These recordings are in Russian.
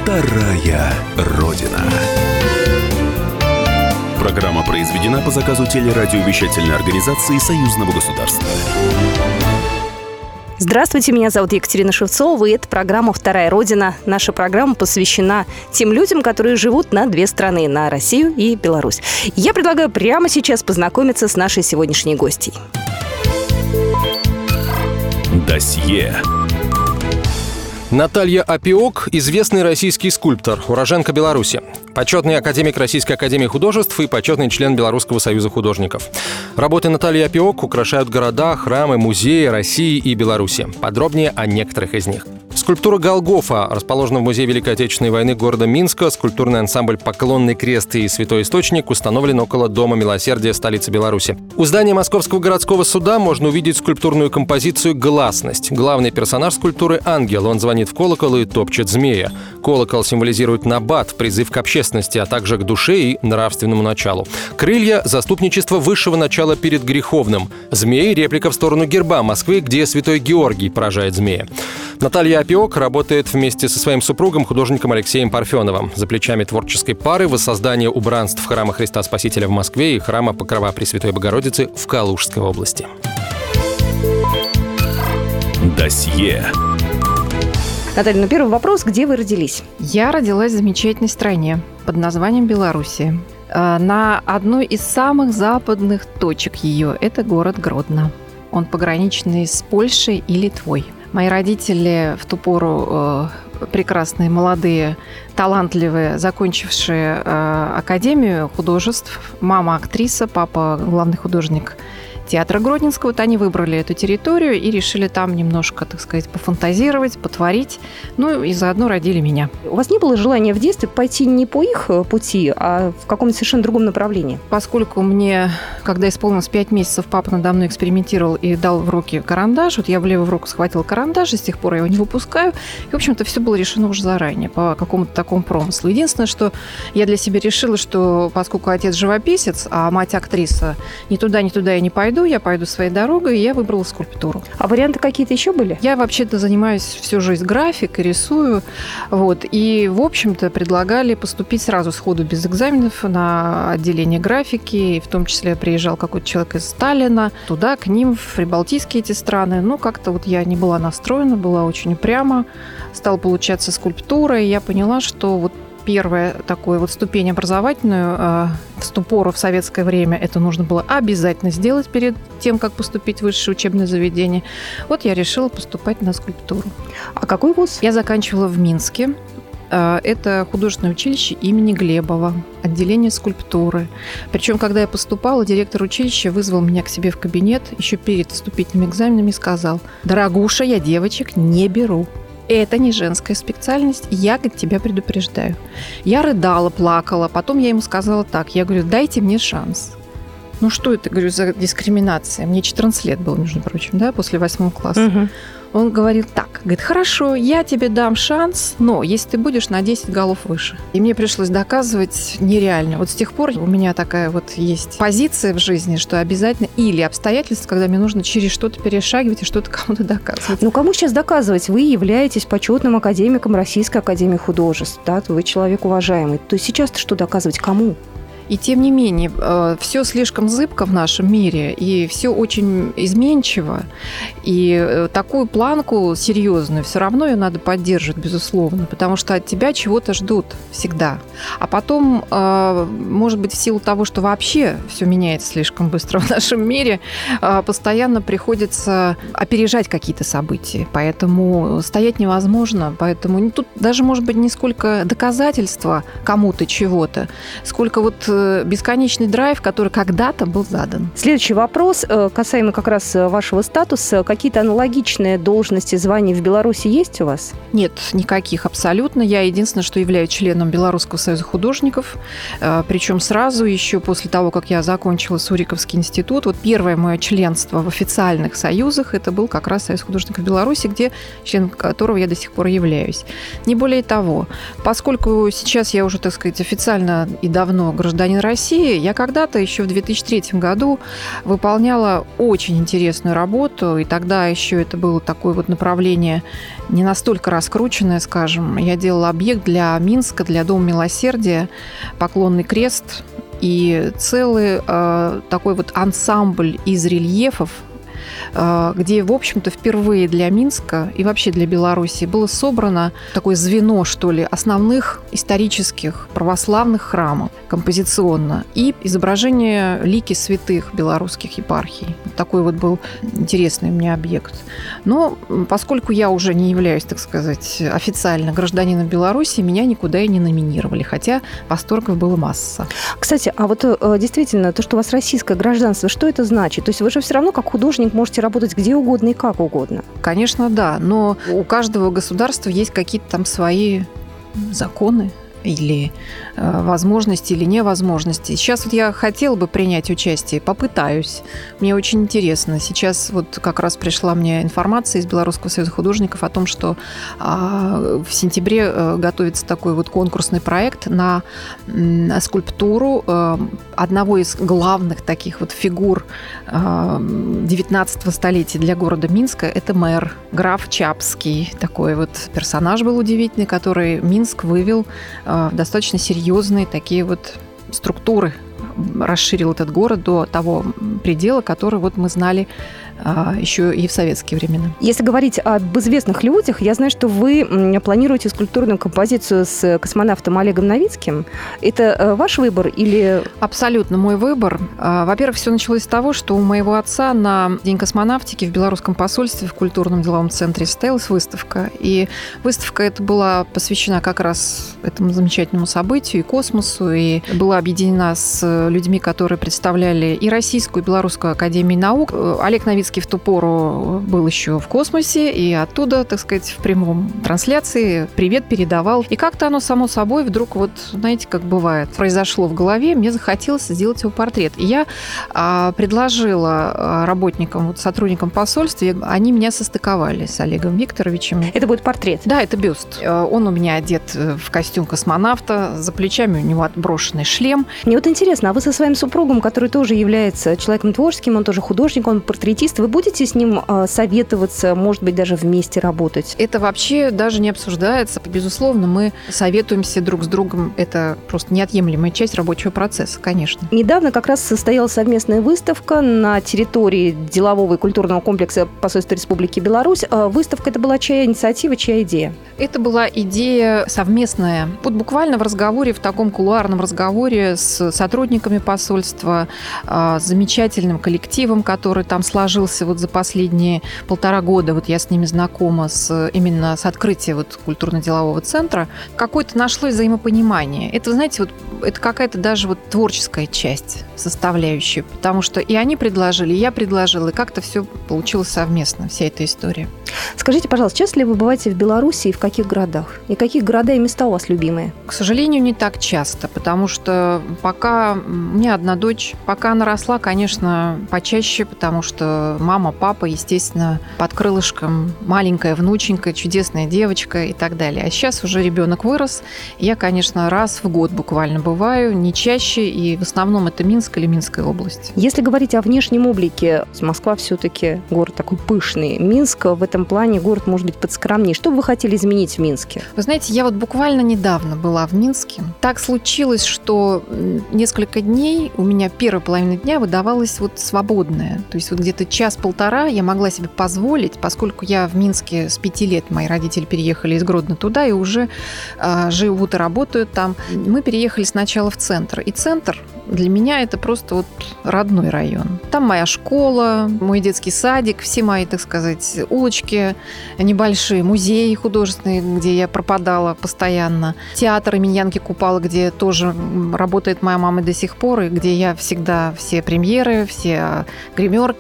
Вторая Родина. Программа произведена по заказу телерадиовещательной организации Союзного государства. Здравствуйте, меня зовут Екатерина Шевцова, и это программа «Вторая Родина». Наша программа посвящена тем людям, которые живут на две страны, на Россию и Беларусь. Я предлагаю прямо сейчас познакомиться с нашей сегодняшней гостьей. Досье. Наталья Апиок – известный российский скульптор, уроженка Беларуси. Почетный академик Российской академии художеств и почетный член Белорусского союза художников. Работы Натальи Апиок украшают города, храмы, музеи России и Беларуси. Подробнее о некоторых из них. Скульптура «Голгофа» расположена в Музее Великой Отечественной войны города Минска. Скульптурный ансамбль «Поклонный крест» и «Святой источник» установлен около Дома милосердия столицы Беларуси. У здания Московского городского суда можно увидеть скульптурную композицию «Гласность». Главный персонаж скульптуры – ангел. Он звонит в колокол и топчет змея. Колокол символизирует набат, призыв к общественности, а также к душе и нравственному началу. Крылья – заступничество высшего начала перед греховным. Змей – реплика в сторону герба Москвы, где святой Георгий поражает змея. Наталья Апиок работает вместе со своим супругом, художником Алексеем Парфеновым. За плечами творческой пары воссоздание убранств храма Христа Спасителя в Москве и храма Покрова Пресвятой Богородицы в Калужской области. Досье. Наталья, первый вопрос. Где вы родились? Я родилась в замечательной стране под названием Белоруссия. На одной из самых западных точек ее – это город Гродно. Он пограничный с Польшей и Литвой. Мои родители в ту пору прекрасные, молодые, талантливые, закончившие Академию художеств. Мама актриса, папа главный художник театра Гродненского. Вот они выбрали эту территорию и решили там немножко, так сказать, пофантазировать, потворить. Ну и заодно родили меня. У вас не было желания в детстве пойти не по их пути, а в каком-то совершенно другом направлении? Поскольку мне, когда исполнилось 5 месяцев, папа надо мной экспериментировал и дал в руки карандаш, вот я в левую руку схватила карандаш, и с тех пор я его не выпускаю. И, в общем-то, все было решено уже заранее по какому-то такому промыслу. Единственное, что я для себя решила, что поскольку отец живописец, а мать актриса, ни туда я не пойду, я пойду своей дорогой, и я выбрала скульптуру. А варианты какие-то еще были? Я вообще-то занимаюсь всю жизнь графикой, рисую. Вот, и, в общем-то, предлагали поступить сразу сходу без экзаменов на отделение графики. И в том числе приезжал какой-то человек из Сталина туда, к ним, в прибалтийские эти страны. Но как-то вот я не была настроена, была очень упряма. Стала получаться скульптура, и я поняла, что вот первая такую вот ступень образовательную в ту пору в советское время это нужно было обязательно сделать перед тем, как поступить в высшее учебное заведение. Вот я решила поступать на скульптуру. А какой вуз? Я заканчивала в Минске. Это художественное училище имени Глебова, отделение скульптуры. Причем, когда я поступала, директор училища вызвал меня к себе в кабинет еще перед вступительными экзаменами и сказал: «Дорогуша, я девочек не беру. Это не женская специальность, я, говорит, тебя предупреждаю». Я рыдала, плакала, потом я ему сказала так, я говорю: «Дайте мне шанс». Ну что это, говорю, за дискриминация? Мне 14 лет было, между прочим, да, после 8 класса. Угу. Он говорил так, говорит: «Хорошо, я тебе дам шанс, но если ты будешь на 10 голов выше». И мне пришлось доказывать нереально. Вот с тех пор у меня такая вот есть позиция в жизни, что обязательно или обстоятельства, когда мне нужно через что-то перешагивать и что-то кому-то доказывать. Ну, кому сейчас доказывать? Вы являетесь почетным академиком Российской академии художеств, да? Вы человек уважаемый. То есть сейчас-то что доказывать кому? И тем не менее, все слишком зыбко в нашем мире, и все очень изменчиво. И такую планку серьезную все равно ее надо поддерживать, безусловно, потому что от тебя чего-то ждут всегда. А потом, может быть, в силу того, что вообще все меняется слишком быстро в нашем мире, постоянно приходится опережать какие-то события. Поэтому стоять невозможно. Поэтому тут даже, может быть, не сколько доказательства кому-то чего-то, сколько вот бесконечный драйв, который когда-то был задан. Следующий вопрос касаемо как раз вашего статуса. Какие-то аналогичные должности, звания в Беларуси есть у вас? Нет, никаких абсолютно. Я единственное, что являюсь членом Белорусского союза художников. Причем сразу еще после того, как я закончила Суриковский институт, вот первое мое членство в официальных союзах, это был как раз Союз художников Беларуси, где членом которого я до сих пор являюсь. Не более того, поскольку сейчас я уже, так сказать, официально и давно гражданин гражданин России, я когда-то еще в 2003 году выполняла очень интересную работу, и тогда еще это было такое вот направление не настолько раскрученное, скажем. Я делала объект для Минска, для Дома милосердия, Поклонный крест, и целый такой вот ансамбль из рельефов, где, в общем-то, впервые для Минска и вообще для Беларуси было собрано такое звено, что ли, основных исторических православных храмов композиционно и изображение лики святых белорусских епархий. Такой вот был интересный у меня объект. Но поскольку я уже не являюсь, так сказать, официально гражданином Беларуси, меня никуда и не номинировали, хотя восторгов было масса. Кстати, а вот действительно, то, что у вас российское гражданство, что это значит? То есть вы же все равно как художник можете работать где угодно и как угодно. Конечно, да, но у каждого государства есть какие-то там свои законы или возможности, или невозможности. Сейчас вот я хотела бы принять участие, попытаюсь. Мне очень интересно. Сейчас вот как раз пришла мне информация из Белорусского союза художников о том, что в сентябре готовится такой вот конкурсный проект на скульптуру одного из главных таких вот фигур 19 столетия для города Минска. Это мэр, граф Чапский. Такой вот персонаж был удивительный, который Минск вывел в достаточно серьезные такие вот структуры, расширил этот город до того предела, который вот мы знали еще и в советские времена. Если говорить об известных людях, я знаю, что вы планируете скульптурную композицию с космонавтом Олегом Новицким. Это ваш выбор или... Абсолютно мой выбор. Во-первых, все началось с того, что у моего отца на День космонавтики в Белорусском посольстве в культурном деловом центре состоялась выставка. И выставка эта была посвящена как раз этому замечательному событию и космосу, и была объединена с людьми, которые представляли и Российскую, и Белорусскую академию наук. Олег Новицкий в ту пору был еще в космосе, и оттуда, так сказать, в прямом трансляции привет передавал. И как-то оно само собой вдруг, вот знаете, как бывает, произошло в голове, мне захотелось сделать его портрет. И я предложила работникам, вот, сотрудникам посольства, они меня состыковали с Олегом Викторовичем. Это будет портрет? Да, это бюст. Он у меня одет в костюм космонавта, за плечами у него отброшенный шлем. Мне вот интересно, а вы со своим супругом, который тоже является человеком творческим, он тоже художник, он портретист, вы будете с ним советоваться, может быть, даже вместе работать? Это вообще даже не обсуждается. Безусловно, мы советуемся друг с другом. Это просто неотъемлемая часть рабочего процесса, конечно. Недавно как раз состоялась совместная выставка на территории делового и культурного комплекса посольства Республики Беларусь. Выставка это была чья инициатива, чья идея? Это была идея совместная. Вот буквально в разговоре, в таком кулуарном разговоре с сотрудниками посольства, с замечательным коллективом, который там сложился вот за последние 1,5 года. Вот я с ними знакома именно с открытия вот культурно-делового центра. Какое-то нашлось взаимопонимание. Это, знаете, вот это какая-то даже вот творческая часть, составляющая. Потому что и они предложили, и я предложила, и как-то все получилось совместно, вся эта история. Скажите, пожалуйста, часто ли вы бываете в Беларуси и в каких городах? И какие города и места у вас любимые? К сожалению, не так часто, потому что пока у меня одна дочь, пока она росла, конечно, почаще, потому что мама, папа, естественно, под крылышком, маленькая внученька, чудесная девочка и так далее. А сейчас уже ребенок вырос. Я, конечно, раз в год буквально бываю, не чаще, и в основном это Минск или Минская область. Если говорить о внешнем облике, Москва все-таки город такой пышный. Минск в этом плане город может быть подскромнее. Что бы вы хотели изменить в Минске? Вы знаете, я вот буквально недавно была в Минске. Так случилось, что несколько дней у меня первая половина дня выдавалась вот свободная. То есть вот где-то час-полтора я могла себе позволить, поскольку я в Минске с 5 лет, мои родители переехали из Гродно туда и уже живут и работают там. Мы переехали сначала в центр. И центр для меня это просто вот родной район. Там моя школа, мой детский садик, все мои, так сказать, улочки небольшие, музеи художественные, где я пропадала постоянно, театр имени Янки Купала, где тоже работает моя мама до сих пор, и где я всегда все премьеры, все гримерки и так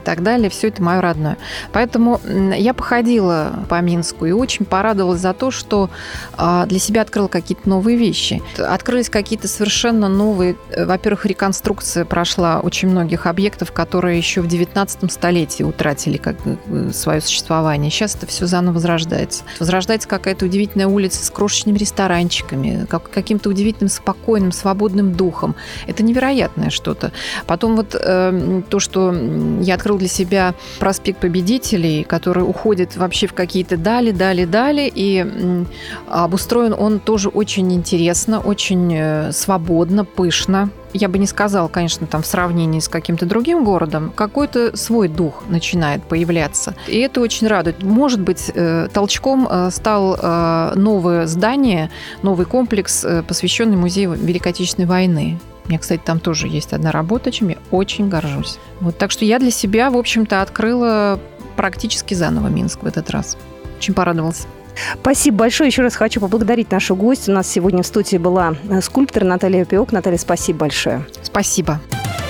так далее. Все это мое родное. Поэтому я походила по Минску и очень порадовалась за то, что для себя открыла какие-то новые вещи. Открылись какие-то совершенно новые... Во-первых, реконструкция прошла очень многих объектов, которые еще в 19 столетии утратили свое существование. Сейчас это все заново возрождается. Возрождается какая-то удивительная улица с крошечными ресторанчиками, каким-то удивительным, спокойным, свободным духом. Это невероятное что-то. Потом вот то, что я открыла для себя проспект Победителей, который уходит вообще в какие-то дали, и обустроен он тоже очень интересно, очень свободно, пышно. Я бы не сказала, конечно, там в сравнении с каким-то другим городом, какой-то свой дух начинает появляться. И это очень радует. Может быть, толчком стал новое здание, новый комплекс, посвященный музею Великой Отечественной войны. У меня, кстати, там тоже есть одна работа, чем я очень горжусь. Вот, так что я для себя, в общем-то, открыла практически заново Минск в этот раз. Очень порадовалась. Спасибо большое. Еще раз хочу поблагодарить нашу гостью. У нас сегодня в студии была скульптор Наталья Апиок. Наталья, спасибо большое. Спасибо.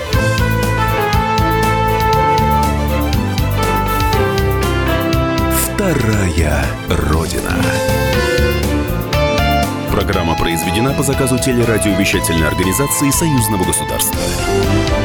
Вторая Родина. Программа произведена по заказу телерадиовещательной организации Союзного государства.